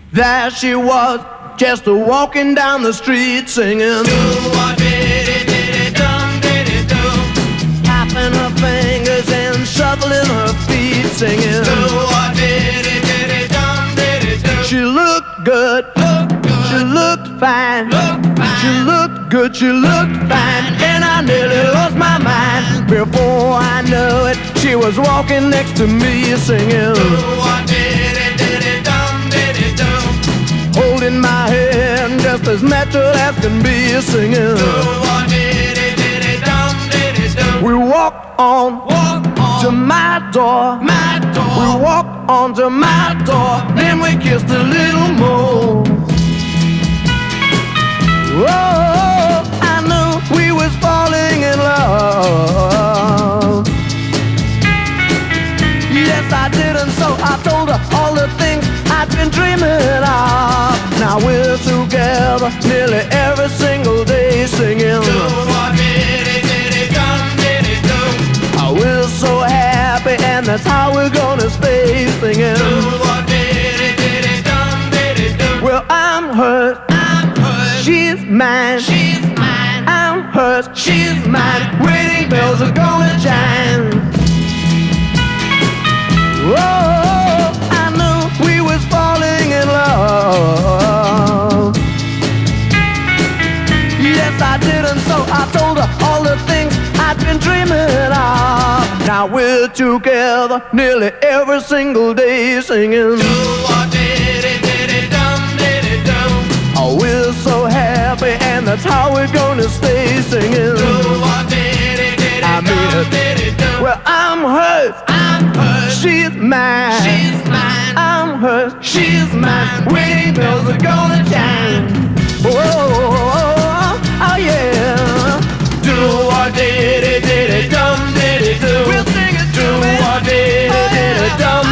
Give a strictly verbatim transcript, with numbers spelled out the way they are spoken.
There she was, just a walking down the street singing. Do-a-diddy-diddy-dum-diddy-do. Tapping her fingers and shuffling her feet singing. Do-a-diddy-diddy-dum-diddy-do. She looked good, look good. She looked fine. Look fine. She looked good, she looked fine. And I nearly lost my mind. Before I knew it, she was walking next to me singing. Do-a-diddy-diddy-dum-diddy-do. Holding my hand just as natural as can be singing. Do-a-diddy-diddy-dum-diddy-do. We walk on, walk on to my door, my door. We walk on to my door, then we kissed a little more. Oh, I knew we was falling in love. Yes, I did, and so I told her all the things I'd been dreaming of. Now we're together nearly every single day singing. Do-a-diddy-diddy-dum-diddy-do. Oh, we're so happy, and that's how we're gonna stay singing. Do-a-diddy-diddy-dum-diddy-do. Well, I'm hurt, I'm hurt. She's mine, she's mine. I'm hurt, she's mine. Wedding bells are gonna chime. Whoa, I knew we was falling in love. Yes, I did, and so I told her all the things I'd been dreaming of. Now we're together nearly every single day singing. Do-a-diddy-diddy-dum-diddy-do. Oh, we're so happy, and that's how we're gonna stay singing. Do-a-diddy-diddy-dum-diddy-do. Well, I'm hurt, I'm hurt. She's mine, she's mine. I'm hurt, she's mine. Wedding bells are gonna chime. Oh, oh yeah. Do-a-diddy-diddy-dum-diddy-do. We'll sing it. Do-a-diddy-diddy-dum.